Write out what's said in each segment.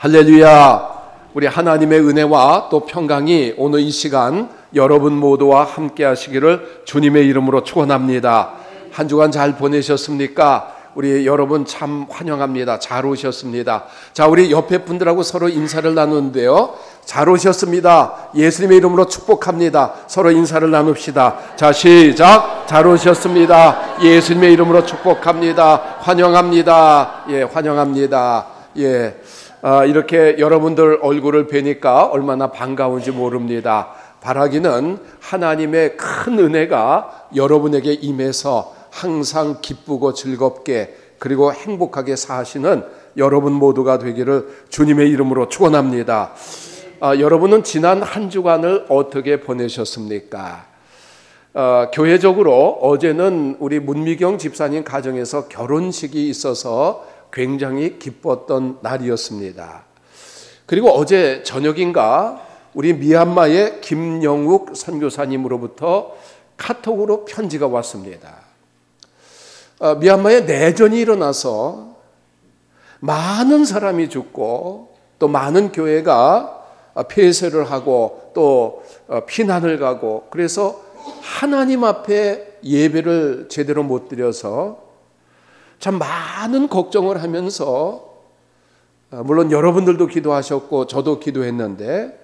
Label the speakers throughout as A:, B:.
A: 할렐루야. 우리 하나님의 은혜와 또 평강이 오늘 이 시간 여러분 모두와 함께 하시기를 주님의 이름으로 축원합니다. 한 주간 잘 보내셨습니까? 우리 여러분 참 환영합니다. 잘 오셨습니다. 자, 우리 옆에 분들하고 서로 인사를 나누는데요. 잘 오셨습니다. 예수님의 이름으로 축복합니다. 서로 인사를 나눕시다. 자, 시작. 잘 오셨습니다. 예수님의 이름으로 축복합니다. 환영합니다. 예, 환영합니다. 예. 이렇게 여러분들 얼굴을 뵈니까 얼마나 반가운지 모릅니다. 바라기는 하나님의 큰 은혜가 여러분에게 임해서 항상 기쁘고 즐겁게 그리고 행복하게 사시는 여러분 모두가 되기를 주님의 이름으로 축원합니다. 여러분은 지난 한 주간을 어떻게 보내셨습니까? 교회적으로 어제는 우리 문미경 집사님 가정에서 결혼식이 있어서 굉장히 기뻤던 날이었습니다. 그리고 어제 저녁인가 우리 미얀마의 김영욱 선교사님으로부터 카톡으로 편지가 왔습니다. 미얀마에 내전이 일어나서 많은 사람이 죽고 또 많은 교회가 폐쇄를 하고 또 피난을 가고 그래서 하나님 앞에 예배를 제대로 못 드려서 참 많은 걱정을 하면서 물론 여러분들도 기도하셨고 저도 기도를 했는데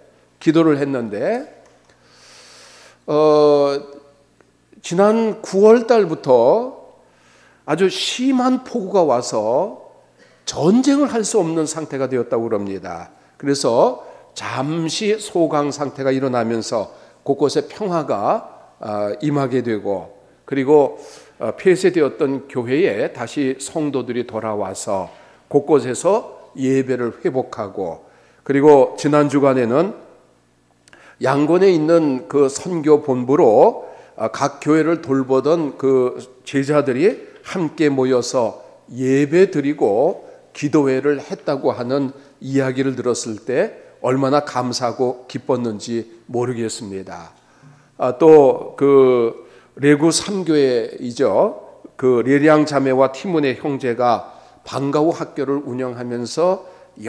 A: 지난 9월 달부터 아주 심한 폭우가 와서 전쟁을 할 수 없는 상태가 되었다고 그럽니다. 그래서 잠시 소강 상태가 일어나면서 곳곳에 평화가 임하게 되고 그리고 폐쇄되었던 교회에 다시 성도들이 돌아와서 곳곳에서 예배를 회복하고 그리고 지난 주간에는 양곤에 있는 그 선교 본부로 각 교회를 돌보던 그 제자들이 함께 모여서 예배 드리고 기도회를 했다고 하는 이야기를 들었을 때 얼마나 감사하고 기뻤는지 모르겠습니다. 또 그 레구 3교회이죠. 그 레리앙 자매와 티문의 형제가 방과후 학교를 운영하면서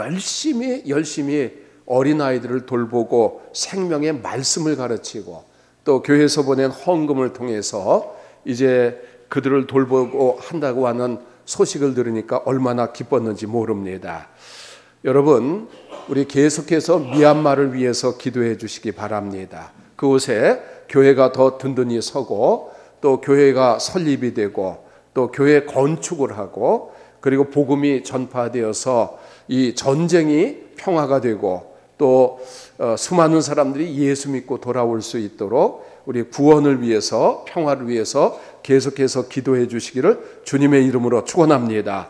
A: 열심히 어린아이들을 돌보고 생명의 말씀을 가르치고 또 교회에서 보낸 헌금을 통해서 이제 그들을 돌보고 한다고 하는 소식을 들으니까 얼마나 기뻤는지 모릅니다. 여러분, 우리 계속해서 미얀마를 위해서 기도해 주시기 바랍니다. 그곳에 교회가 더 든든히 서고 또 교회가 설립이 되고 또 교회 건축을 하고 그리고 복음이 전파되어서 이 전쟁이 평화가 되고 또 수많은 사람들이 예수 믿고 돌아올 수 있도록 우리 구원을 위해서 평화를 위해서 계속해서 기도해 주시기를 주님의 이름으로 축원합니다.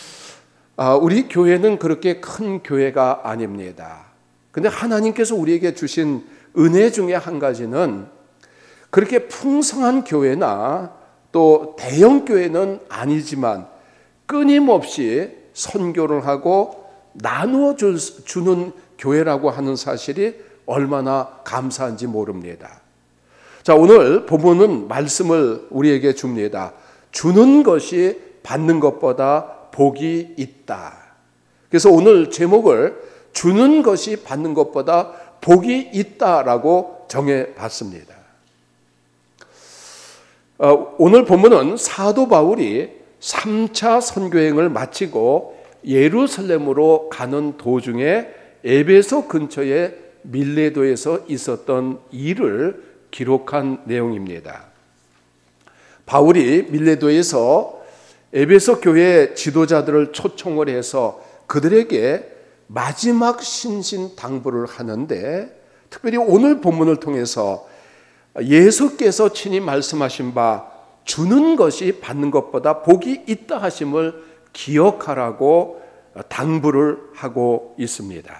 A: 우리 교회는 그렇게 큰 교회가 아닙니다. 근데 하나님께서 우리에게 주신 은혜 중에 한 가지는 그렇게 풍성한 교회나 또 대형 교회는 아니지만 끊임없이 선교를 하고 나누어 주는 교회라고 하는 사실이 얼마나 감사한지 모릅니다. 자, 오늘 본문은 말씀을 우리에게 줍니다. 주는 것이 받는 것보다 복이 있다. 그래서 오늘 제목을 주는 것이 받는 것보다 복이 있다라고 정해봤습니다. 오늘 본문은 사도 바울이 3차 선교행을 마치고 예루살렘으로 가는 도중에 에베소 근처의 밀레도에서 있었던 일을 기록한 내용입니다. 바울이 밀레도에서 에베소 교회 지도자들을 초청을 해서 그들에게 마지막 신신당부를 하는데 특별히 오늘 본문을 통해서 예수께서 친히 말씀하신 바 주는 것이 받는 것보다 복이 있다 하심을 기억하라고 당부를 하고 있습니다.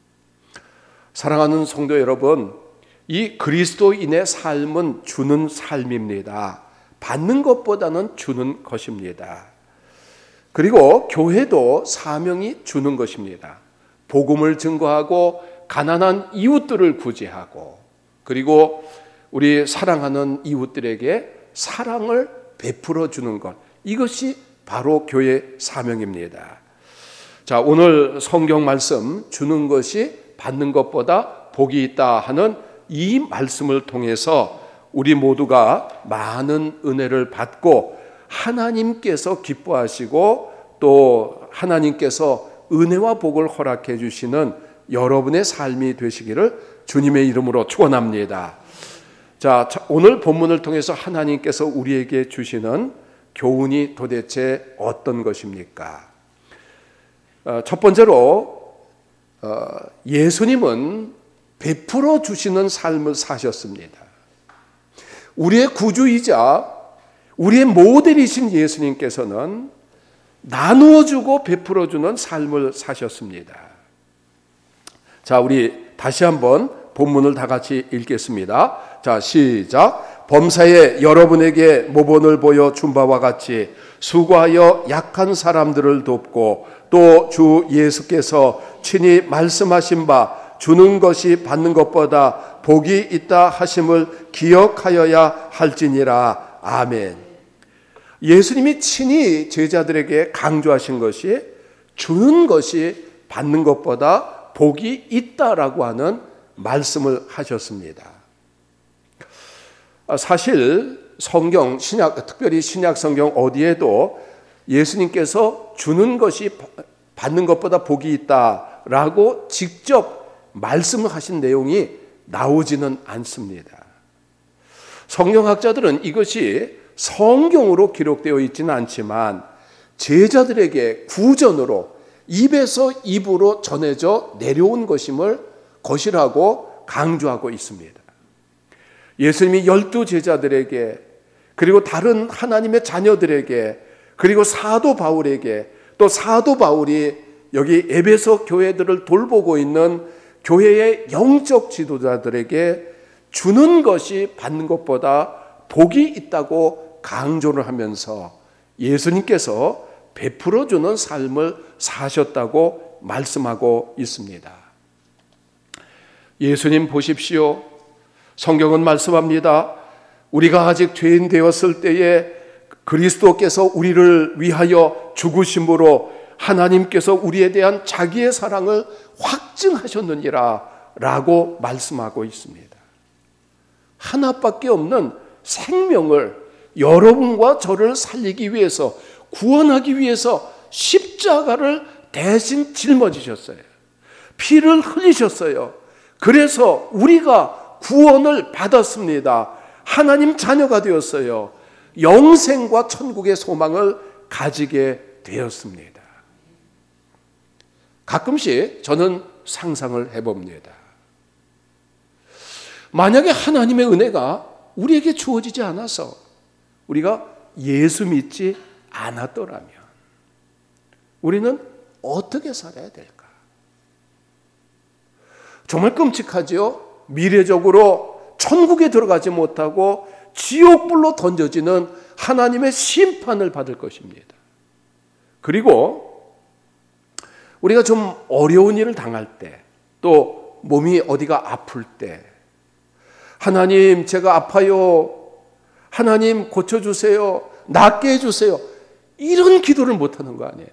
A: 사랑하는 성도 여러분, 이 그리스도인의 삶은 주는 삶입니다. 받는 것보다는 주는 것입니다. 그리고 교회도 사명이 주는 것입니다. 복음을 증거하고 가난한 이웃들을 구제하고 그리고 우리 사랑하는 이웃들에게 사랑을 베풀어 주는 것, 이것이 바로 교회 사명입니다. 자, 오늘 성경 말씀 주는 것이 받는 것보다 복이 있다 하는 이 말씀을 통해서 우리 모두가 많은 은혜를 받고 하나님께서 기뻐하시고 또 하나님께서 은혜와 복을 허락해 주시는 여러분의 삶이 되시기를 주님의 이름으로 축원합니다. 자, 오늘 본문을 통해서 하나님께서 우리에게 주시는 교훈이 도대체 어떤 것입니까? 첫 번째로 예수님은 베풀어 주시는 삶을 사셨습니다. 우리의 구주이자 우리의 모델이신 예수님께서는 나누어 주고 베풀어 주는 삶을 사셨습니다. 자, 우리 다시 한번 본문을 다 같이 읽겠습니다. 자, 시작. 범사에 여러분에게 모본을 보여 준 바와 같이 수고하여 약한 사람들을 돕고 또 주 예수께서 친히 말씀하신 바 주는 것이 받는 것보다 복이 있다 하심을 기억하여야 할지니라. 아멘. 예수님이 친히 제자들에게 강조하신 것이 주는 것이 받는 것보다 복이 있다라고 하는 말씀을 하셨습니다. 사실 성경, 특별히 신약 성경 어디에도 예수님께서 주는 것이 받는 것보다 복이 있다라고 직접 말씀을 하신 내용이 나오지는 않습니다. 성경학자들은 이것이 성경으로 기록되어 있지는 않지만 제자들에게 구전으로 입에서 입으로 전해져 내려온 것이라고 강조하고 있습니다. 예수님이 12 제자들에게 그리고 다른 하나님의 자녀들에게 그리고 사도 바울에게 또 사도 바울이 여기 에베소 교회들을 돌보고 있는 교회의 영적 지도자들에게 주는 것이 받는 것보다 복이 있다고 강조를 하면서 예수님께서 베풀어 주는 삶을 사셨다고 말씀하고 있습니다. 예수님 보십시오. 성경은 말씀합니다. 우리가 아직 죄인 되었을 때에 그리스도께서 우리를 위하여 죽으심으로 하나님께서 우리에 대한 자기의 사랑을 확증하셨느니라 라고 말씀하고 있습니다. 하나밖에 없는 생명을 여러분과 저를 살리기 위해서 구원하기 위해서 십자가를 대신 짊어지셨어요. 피를 흘리셨어요. 그래서 우리가 구원을 받았습니다. 하나님 자녀가 되었어요. 영생과 천국의 소망을 가지게 되었습니다. 가끔씩 저는 상상을 해봅니다. 만약에 하나님의 은혜가 우리에게 주어지지 않아서 우리가 예수 믿지 않았더라면 우리는 어떻게 살아야 될까? 정말 끔찍하죠. 미래적으로 천국에 들어가지 못하고 지옥불로 던져지는 하나님의 심판을 받을 것입니다. 그리고 우리가 좀 어려운 일을 당할 때, 또 몸이 어디가 아플 때, 하나님 제가 아파요, 하나님 고쳐주세요, 낫게 해주세요, 이런 기도를 못하는 거 아니에요.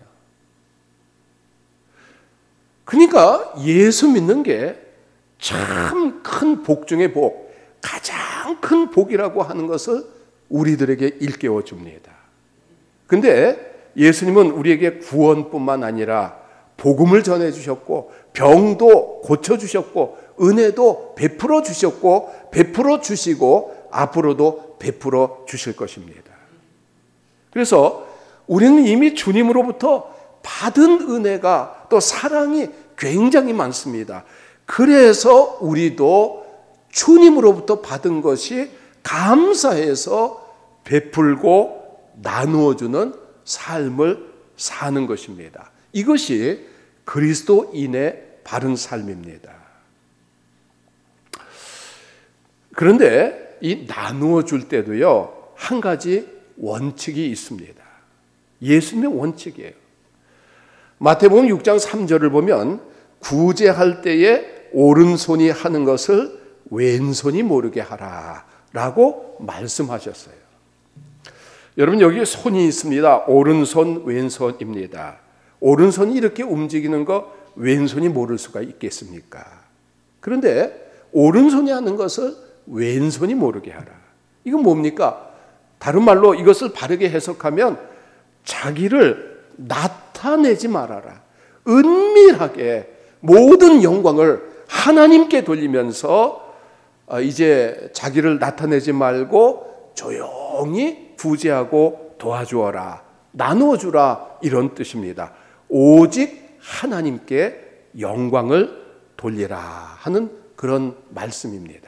A: 그러니까 예수 믿는 게 참 큰 복 중의 복, 가장 큰 복이라고 하는 것을 우리들에게 일깨워 줍니다. 근데 예수님은 우리에게 구원뿐만 아니라 복음을 전해 주셨고 병도 고쳐 주셨고 은혜도 베풀어 주셨고 베풀어 주시고 앞으로도 베풀어 주실 것입니다. 그래서 우리는 이미 주님으로부터 받은 은혜가 또 사랑이 굉장히 많습니다. 그래서 우리도 주님으로부터 받은 것이 감사해서 베풀고 나누어주는 삶을 사는 것입니다. 이것이 그리스도인의 바른 삶입니다. 그런데 이 나누어 줄 때도요, 한 가지 원칙이 있습니다. 예수님의 원칙이에요. 마태복음 6장 3절을 보면 구제할 때에 오른손이 하는 것을 왼손이 모르게 하라 라고 말씀하셨어요. 여러분 여기 손이 있습니다. 오른손 왼손입니다. 오른손이 이렇게 움직이는 거 왼손이 모를 수가 있겠습니까? 그런데 오른손이 하는 것을 왼손이 모르게 하라. 이건 뭡니까? 다른 말로 이것을 바르게 해석하면 자기를 나타내지 말아라. 은밀하게 모든 영광을 하나님께 돌리면서 이제 자기를 나타내지 말고 조용히 구제하고 도와주어라. 나누어주라. 이런 뜻입니다. 오직 하나님께 영광을 돌리라 하는 그런 말씀입니다.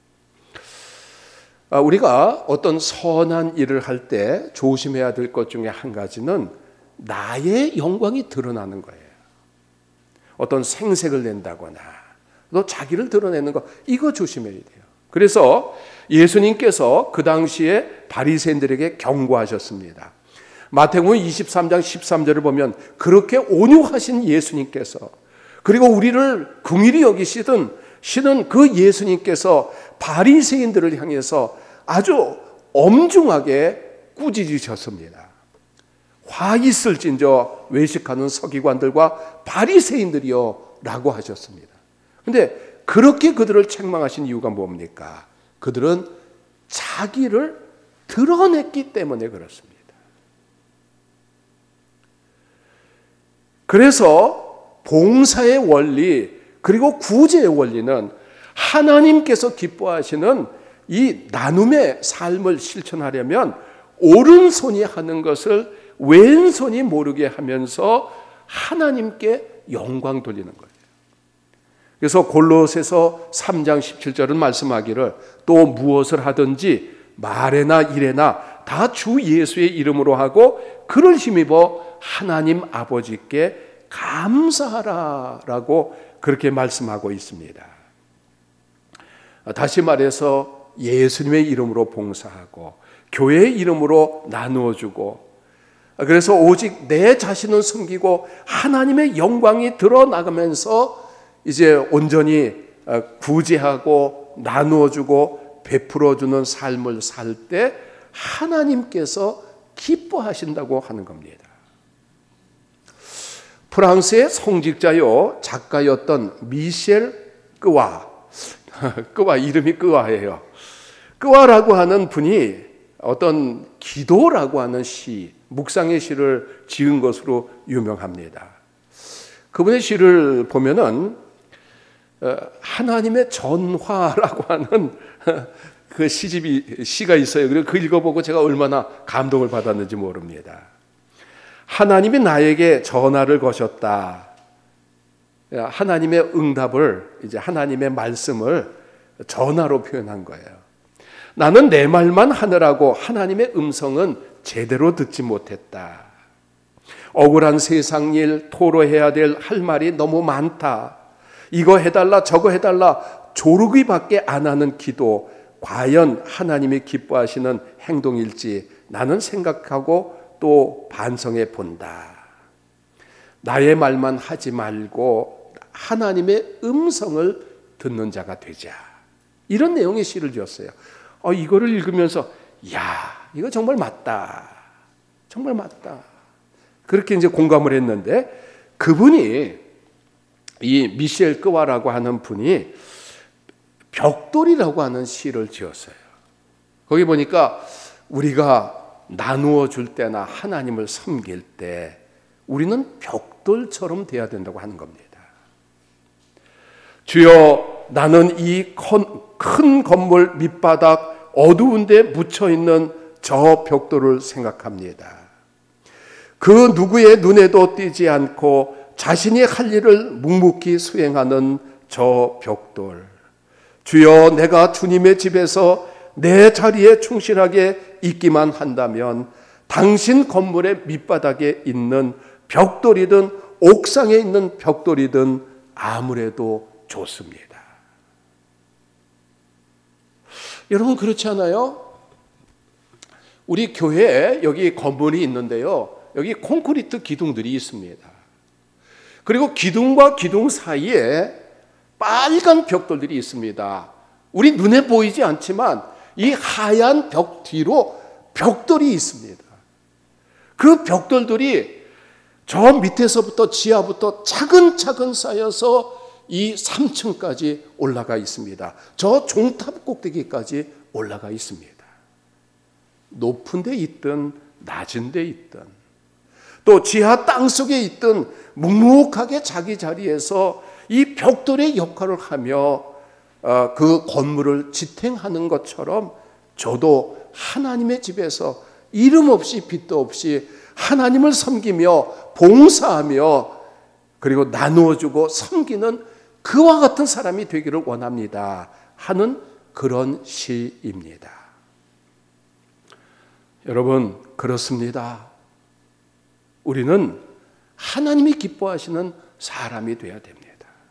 A: 우리가 어떤 선한 일을 할 때 조심해야 될 것 중에 한 가지는 나의 영광이 드러나는 거예요. 어떤 생색을 낸다거나 또 자기를 드러내는 거, 이거 조심해야 돼요. 그래서 예수님께서 그 당시에 바리새인들에게 경고하셨습니다. 마태복음 23장 13절을 보면 그렇게 온유하신 예수님께서, 그리고 우리를 긍휼히 여기시는 그 예수님께서 바리새인들을 향해서 아주 엄중하게 꾸짖으셨습니다. 화 있을진저 외식하는 서기관들과 바리새인들이여 라고 하셨습니다. 그런데 그렇게 그들을 책망하신 이유가 뭡니까? 그들은 자기를 드러냈기 때문에 그렇습니다. 그래서 봉사의 원리 그리고 구제의 원리는 하나님께서 기뻐하시는 이 나눔의 삶을 실천하려면 오른손이 하는 것을 왼손이 모르게 하면서 하나님께 영광 돌리는 거예요. 그래서 골로새서 3장 17절은 말씀하기를 또 무엇을 하든지 말에나 일에나 다 주 예수의 이름으로 하고 그를 힘입어 하나님 아버지께 감사하라라고 그렇게 말씀하고 있습니다. 다시 말해서 예수님의 이름으로 봉사하고 교회의 이름으로 나누어주고, 그래서 오직 내 자신을 섬기고 하나님의 영광이 드러나가면서 이제 온전히 구제하고 나누어주고 베풀어주는 삶을 살 때 하나님께서 기뻐하신다고 하는 겁니다. 프랑스의 성직자요 작가였던 미셸 끄와 이름이 끄와예요. 끄와라고 하는 분이 어떤 기도라고 하는 시, 묵상의 시를 지은 것으로 유명합니다. 그분의 시를 보면은 하나님의 전화라고 하는 그 시가 있어요. 그리고 그 읽어보고 제가 얼마나 감동을 받았는지 모릅니다. 하나님이 나에게 전화를 거셨다. 하나님의 응답을, 이제 하나님의 말씀을 전화로 표현한 거예요. 나는 내 말만 하느라고 하나님의 음성은 제대로 듣지 못했다. 억울한 세상 일, 토로해야 될 할 말이 너무 많다. 이거 해달라 저거 해달라 조르기밖에 안 하는 기도, 과연 하나님이 기뻐하시는 행동일지 나는 생각하고 또 반성해 본다. 나의 말만 하지 말고 하나님의 음성을 듣는 자가 되자. 이런 내용의 시를 지었어요. 이거를 읽으면서 이거 정말 맞다. 정말 맞다. 그렇게 이제 공감을 했는데, 그분이 이 미셸 끄와라고 하는 분이 벽돌이라고 하는 시를 지었어요. 거기 보니까 우리가 나누어 줄 때나 하나님을 섬길 때 우리는 벽돌처럼 돼야 된다고 하는 겁니다. 주여, 나는 이 큰 건물 밑바닥 어두운 데 묻혀 있는 저 벽돌을 생각합니다. 그 누구의 눈에도 띄지 않고 자신이 할 일을 묵묵히 수행하는 저 벽돌. 주여, 내가 주님의 집에서 내 자리에 충실하게 있기만 한다면 당신 건물의 밑바닥에 있는 벽돌이든 옥상에 있는 벽돌이든 아무래도 좋습니다. 여러분, 그렇지 않아요? 우리 교회에 여기 건물이 있는데요, 여기 콘크리트 기둥들이 있습니다. 그리고 기둥과 기둥 사이에 빨간 벽돌들이 있습니다. 우리 눈에 보이지 않지만 이 하얀 벽 뒤로 벽돌이 있습니다. 그 벽돌들이 저 밑에서부터 지하부터 차근차근 쌓여서 이 3층까지 올라가 있습니다. 저 종탑 꼭대기까지 올라가 있습니다. 높은 데 있든 낮은 데 있든 또 지하 땅속에 있든 묵묵하게 자기 자리에서 이 벽돌의 역할을 하며 그 건물을 지탱하는 것처럼 저도 하나님의 집에서 이름 없이 빚도 없이 하나님을 섬기며 봉사하며 그리고 나누어주고 섬기는 그와 같은 사람이 되기를 원합니다 하는 그런 시입니다. 여러분, 그렇습니다. 우리는 하나님이 기뻐하시는 사람이 되어야 됩니다.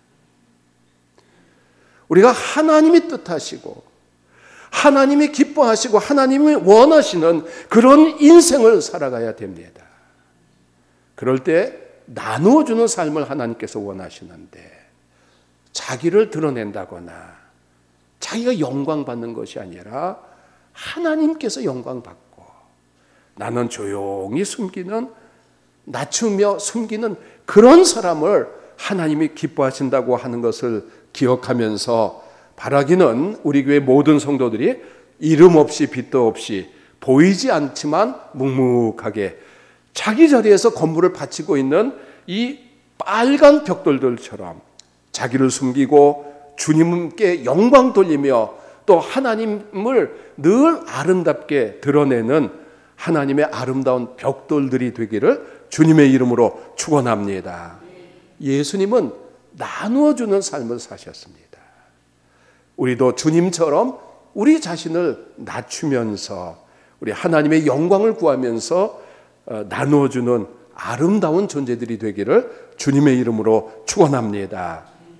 A: 우리가 하나님이 뜻하시고 하나님이 기뻐하시고 하나님이 원하시는 그런 인생을 살아가야 됩니다. 그럴 때 나누어주는 삶을 하나님께서 원하시는데 자기를 드러낸다거나 자기가 영광받는 것이 아니라 하나님께서 영광받고 나는 조용히 숨기는 낮추며 숨기는 그런 사람을 하나님이 기뻐하신다고 하는 것을 기억하면서 바라기는 우리 교회 모든 성도들이 이름 없이 빚도 없이 보이지 않지만 묵묵하게 자기 자리에서 건물을 바치고 있는 이 빨간 벽돌들처럼 자기를 숨기고 주님께 영광 돌리며 또 하나님을 늘 아름답게 드러내는 하나님의 아름다운 벽돌들이 되기를 주님의 이름으로 축원합니다. 예수님은 나누어주는 삶을 사셨습니다. 우리도 주님처럼 우리 자신을 낮추면서 우리 하나님의 영광을 구하면서 나누어주는 아름다운 존재들이 되기를 주님의 이름으로 축원합니다.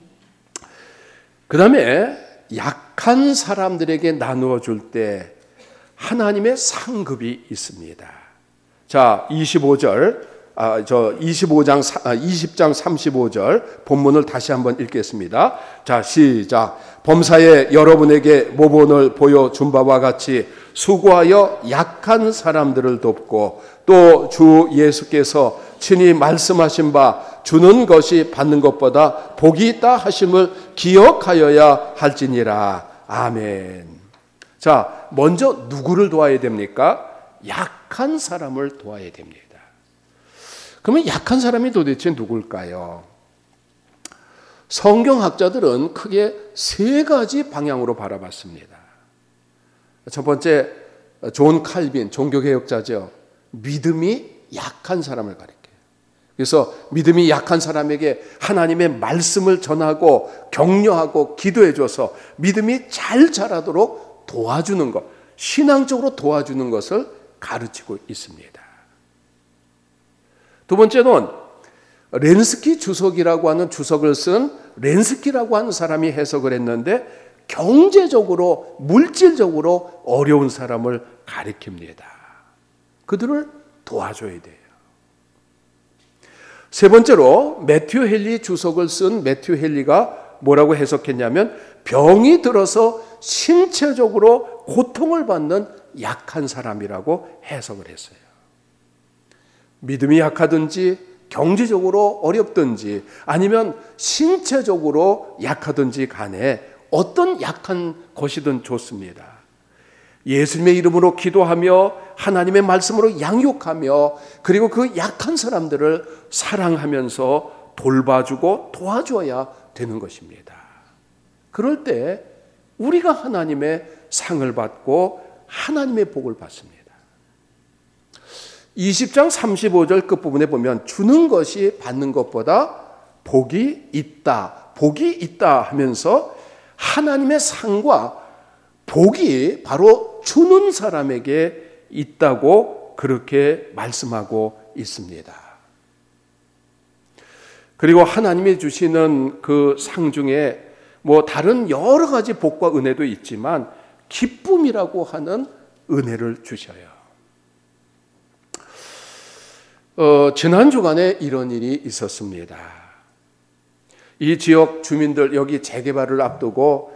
A: 그 다음에 약한 사람들에게 나누어 줄 때 하나님의 상급이 있습니다. 자, 20장 35절 본문을 다시 한번 읽겠습니다. 자, 시작. 범사에 여러분에게 모본을 보여준 바와 같이 수고하여 약한 사람들을 돕고 또 주 예수께서 친히 말씀하신 바 주는 것이 받는 것보다 복이 있다 하심을 기억하여야 할지니라. 아멘. 자, 먼저 누구를 도와야 됩니까? 약한 사람을 도와야 됩니다. 그러면 약한 사람이 도대체 누굴까요? 성경학자들은 크게 세 가지 방향으로 바라봤습니다. 첫 번째, 존 칼빈, 종교개혁자죠. 믿음이 약한 사람을 가리켜요. 그래서 믿음이 약한 사람에게 하나님의 말씀을 전하고 격려하고 기도해줘서 믿음이 잘 자라도록 도와주는 것, 신앙적으로 도와주는 것을 가르치고 있습니다. 두 번째는 렌스키 주석이라고 하는 주석을 쓴 렌스키라고 하는 사람이 해석을 했는데 경제적으로 물질적으로 어려운 사람을 가리킵니다. 그들을 도와줘야 돼요. 세 번째로 매튜 헨리 주석을 쓴 매튜 헨리가 뭐라고 해석했냐면 병이 들어서 신체적으로 고통을 받는 약한 사람이라고 해석을 했어요. 믿음이 약하든지 경제적으로 어렵든지 아니면 신체적으로 약하든지 간에 어떤 약한 것이든 좋습니다. 예수님의 이름으로 기도하며 하나님의 말씀으로 양육하며 그리고 그 약한 사람들을 사랑하면서 돌봐주고 도와줘야 되는 것입니다. 그럴 때 우리가 하나님의 상을 받고 하나님의 복을 받습니다. 20장 35절 끝부분에 보면 주는 것이 받는 것보다 복이 있다 하면서 하나님의 상과 복이 바로 주는 사람에게 있다고 그렇게 말씀하고 있습니다. 그리고 하나님이 주시는 그 상 중에 뭐 다른 여러 가지 복과 은혜도 있지만 기쁨이라고 하는 은혜를 주셔요. 지난 주간에 이런 일이 있었습니다. 이 지역 주민들 여기 재개발을 앞두고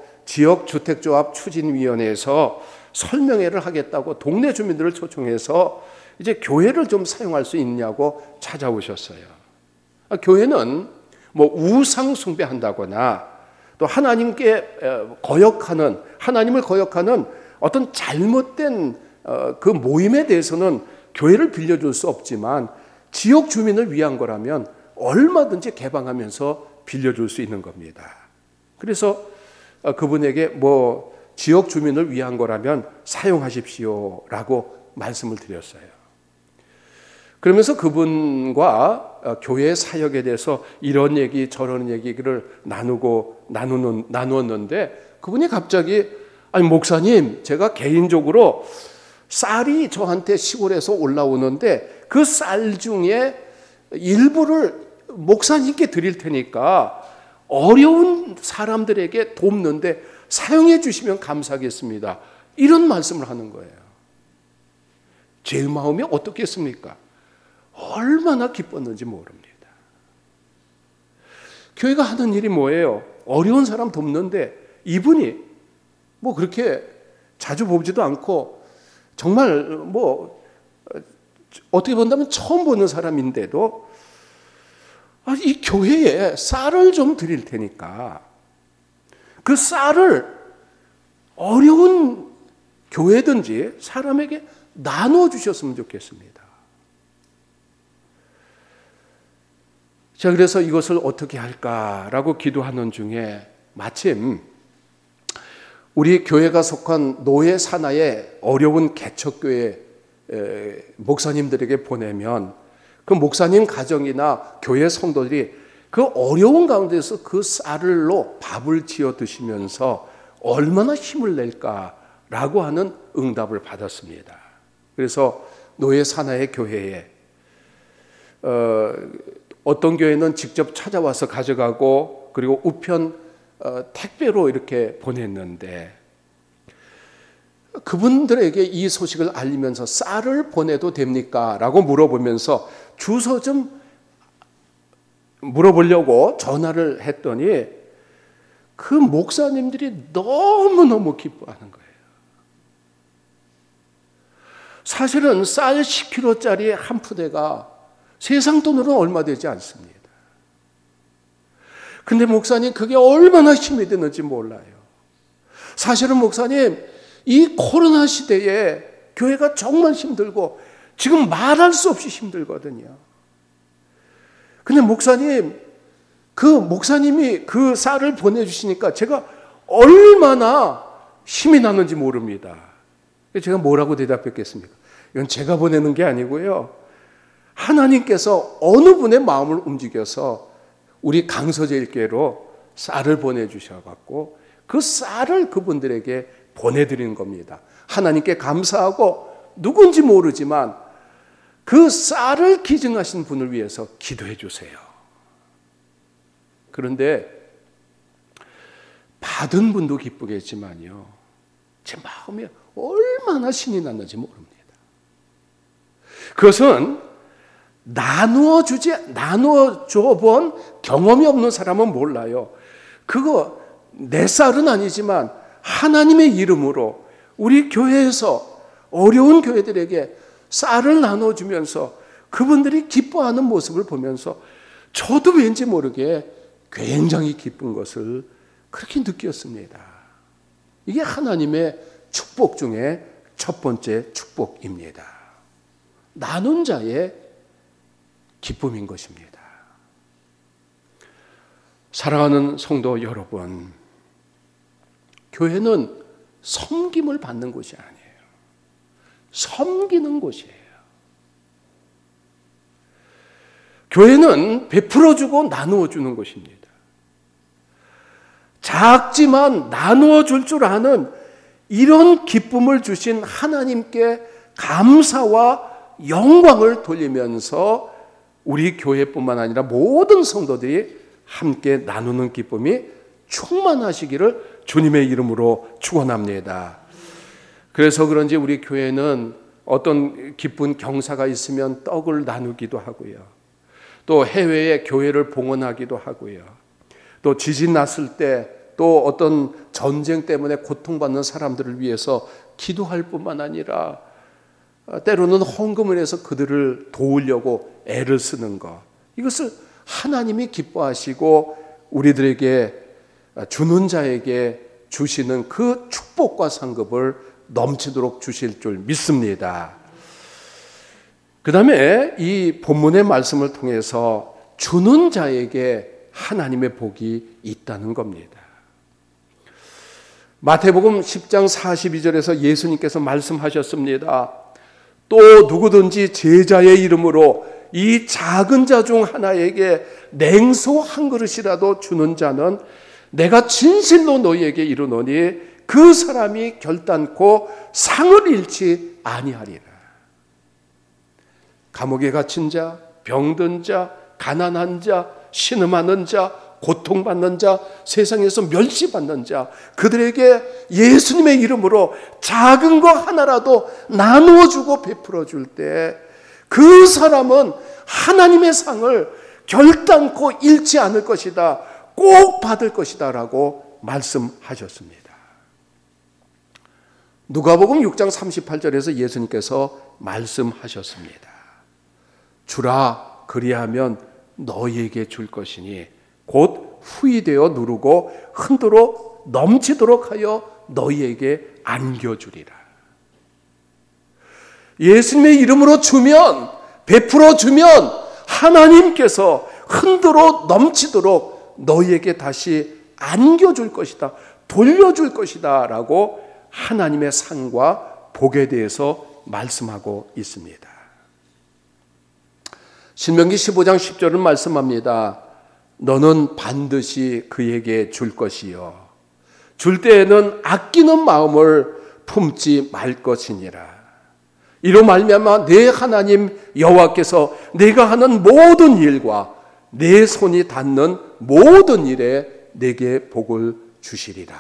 A: 지역주택조합 추진위원회에서 설명회를 하겠다고 동네 주민들을 초청해서 이제 교회를 좀 사용할 수 있냐고 찾아오셨어요. 교회는 뭐 우상 숭배한다거나 또 하나님을 거역하는 어떤 잘못된 그 모임에 대해서는 교회를 빌려줄 수 없지만 지역 주민을 위한 거라면 얼마든지 개방하면서 빌려줄 수 있는 겁니다. 그래서 그분에게 뭐 지역 주민을 위한 거라면 사용하십시오라고 말씀을 드렸어요. 그러면서 그분과 교회 사역에 대해서 이런 얘기 저런 얘기를 나누었는데 그분이 갑자기 아니 목사님, 제가 개인적으로 쌀이 저한테 시골에서 올라오는데 그 쌀 중에 일부를 목사님께 드릴 테니까 어려운 사람들에게 돕는데 사용해 주시면 감사하겠습니다. 이런 말씀을 하는 거예요. 제 마음이 어떻겠습니까? 얼마나 기뻤는지 모릅니다. 교회가 하는 일이 뭐예요? 어려운 사람 돕는데 이분이 뭐 그렇게 자주 보지도 않고 정말 뭐 어떻게 본다면 처음 보는 사람인데도 이 교회에 쌀을 좀 드릴 테니까 그 쌀을 어려운 교회든지 사람에게 나누어 주셨으면 좋겠습니다. 자, 그래서 이것을 어떻게 할까라고 기도하는 중에 마침 우리 교회가 속한 노예 산하의 어려운 개척교회 목사님들에게 보내면 그 목사님 가정이나 교회 성도들이 그 어려운 가운데서 그 쌀로 밥을 지어 드시면서 얼마나 힘을 낼까라고 하는 응답을 받았습니다. 그래서 노예 산하의 교회에 어떤 교회는 직접 찾아와서 가져가고 그리고 우편 택배로 이렇게 보냈는데 그분들에게 이 소식을 알리면서 쌀을 보내도 됩니까? 라고 물어보면서 주소 좀 물어보려고 전화를 했더니 그 목사님들이 너무너무 기뻐하는 거예요. 사실은 쌀 10kg짜리 한 푸대가 세상 돈으로는 얼마 되지 않습니다. 근데 목사님 그게 얼마나 힘이 되는지 몰라요. 사실은 목사님 이 코로나 시대에 교회가 정말 힘들고 지금 말할 수 없이 힘들거든요. 근데 목사님 그 목사님이 그 쌀을 보내주시니까 제가 얼마나 힘이 나는지 모릅니다. 제가 뭐라고 대답했겠습니까? 이건 제가 보내는 게 아니고요. 하나님께서 어느 분의 마음을 움직여서 우리 강서제일교회로 쌀을 보내주셔갖고 그 쌀을 그분들에게 보내드리는 겁니다. 하나님께 감사하고 누군지 모르지만 그 쌀을 기증하신 분을 위해서 기도해 주세요. 그런데 받은 분도 기쁘겠지만요, 제 마음이 얼마나 신이 났는지 모릅니다. 그것은 나누어 본 경험이 없는 사람은 몰라요. 그거 내 쌀은 아니지만 하나님의 이름으로 우리 교회에서 어려운 교회들에게 쌀을 나눠주면서 그분들이 기뻐하는 모습을 보면서 저도 왠지 모르게 굉장히 기쁜 것을 그렇게 느꼈습니다. 이게 하나님의 축복 중에 첫 번째 축복입니다. 나눈 자의 기쁨인 것입니다. 사랑하는 성도 여러분, 교회는 섬김을 받는 곳이 아니에요. 섬기는 곳이에요. 교회는 베풀어주고 나누어주는 곳입니다. 작지만 나누어줄 줄 아는 이런 기쁨을 주신 하나님께 감사와 영광을 돌리면서 우리 교회뿐만 아니라 모든 성도들이 함께 나누는 기쁨이 충만하시기를 주님의 이름으로 축원합니다. 그래서 그런지 우리 교회는 어떤 기쁜 경사가 있으면 떡을 나누기도 하고요. 또 해외에 교회를 봉헌하기도 하고요. 또 지진 났을 때 또 어떤 전쟁 때문에 고통받는 사람들을 위해서 기도할 뿐만 아니라 때로는 헌금을 해서 그들을 도우려고 애를 쓰는 것, 이것을 하나님이 기뻐하시고 우리들에게 주는 자에게 주시는 그 축복과 상급을 넘치도록 주실 줄 믿습니다. 그 다음에 이 본문의 말씀을 통해서 주는 자에게 하나님의 복이 있다는 겁니다. 마태복음 10장 42절에서 예수님께서 말씀하셨습니다. 또 누구든지 제자의 이름으로 이 작은 자 중 하나에게 냉소 한 그릇이라도 주는 자는 내가 진실로 너희에게 이르노니 그 사람이 결단코 상을 잃지 아니하리라. 감옥에 갇힌 자, 병든 자, 가난한 자, 신음하는 자, 고통받는 자, 세상에서 멸시받는 자, 그들에게 예수님의 이름으로 작은 거 하나라도 나누어주고 베풀어줄 때 그 사람은 하나님의 상을 결단코 잃지 않을 것이다, 꼭 받을 것이다 라고 말씀하셨습니다. 누가복음 6장 38절에서 예수님께서 말씀하셨습니다. 주라, 그리하면 너희에게 줄 것이니 곧 후이되어 누르고 흔들어 넘치도록 하여 너희에게 안겨주리라. 예수님의 이름으로 주면, 베풀어 주면 하나님께서 흔들어 넘치도록 너희에게 다시 안겨줄 것이다, 돌려줄 것이다 라고 하나님의 상과 복에 대해서 말씀하고 있습니다. 신명기 15장 10절은 말씀합니다. 너는 반드시 그에게 줄 것이요 줄 때에는 아끼는 마음을 품지 말 것이니라. 이로 말미암아 내 하나님 여호와께서 내가 하는 모든 일과 내 손이 닿는 모든 일에 내게 복을 주시리라.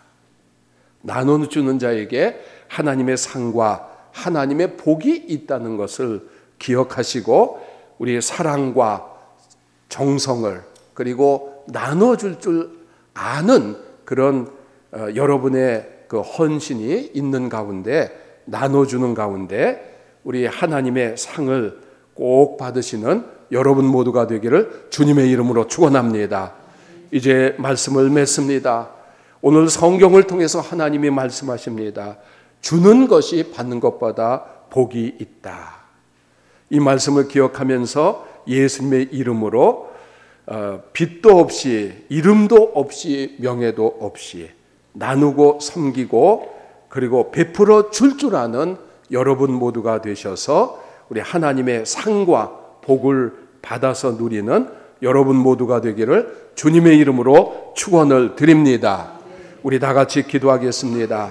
A: 나눠주는 자에게 하나님의 상과 하나님의 복이 있다는 것을 기억하시고 우리의 사랑과 정성을 그리고 나눠줄 줄 아는 그런 여러분의 그 헌신이 있는 가운데, 나눠주는 가운데 우리 하나님의 상을 꼭 받으시는 여러분 모두가 되기를 주님의 이름으로 축원합니다. 이제 말씀을 맺습니다. 오늘 성경을 통해서 하나님이 말씀하십니다. 주는 것이 받는 것보다 복이 있다. 이 말씀을 기억하면서 예수님의 이름으로 빚도 없이, 이름도 없이, 명예도 없이 나누고 섬기고 그리고 베풀어 줄 아는 여러분 모두가 되셔서 우리 하나님의 상과 복을 받아서 누리는 여러분 모두가 되기를 주님의 이름으로 축원을 드립니다. 우리 다 같이 기도하겠습니다.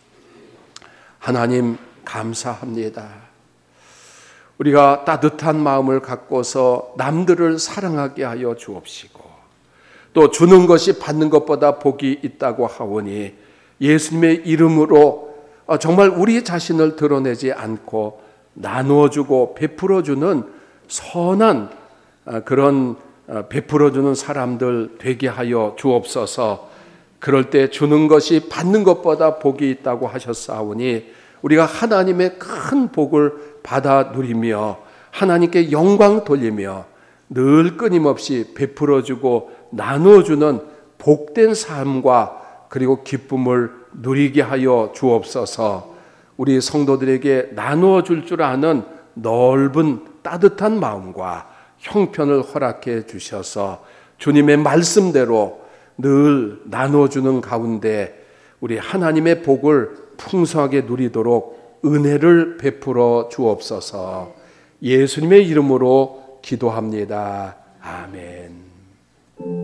A: 하나님 감사합니다. 우리가 따뜻한 마음을 갖고서 남들을 사랑하게 하여 주옵시고 또 주는 것이 받는 것보다 복이 있다고 하오니 예수님의 이름으로 정말 우리 자신을 드러내지 않고 나누어주고 베풀어주는 선한 그런 베풀어주는 사람들 되게 하여 주옵소서. 그럴 때 주는 것이 받는 것보다 복이 있다고 하셨사오니 우리가 하나님의 큰 복을 받아 누리며 하나님께 영광 돌리며 늘 끊임없이 베풀어주고 나누어주는 복된 삶과 그리고 기쁨을 누리게 하여 주옵소서. 우리 성도들에게 나누어 줄 줄 아는 넓은 따뜻한 마음과 형편을 허락해 주셔서 주님의 말씀대로 늘 나누어주는 가운데 우리 하나님의 복을 풍성하게 누리도록 은혜를 베풀어 주옵소서. 예수님의 이름으로 기도합니다. 아멘.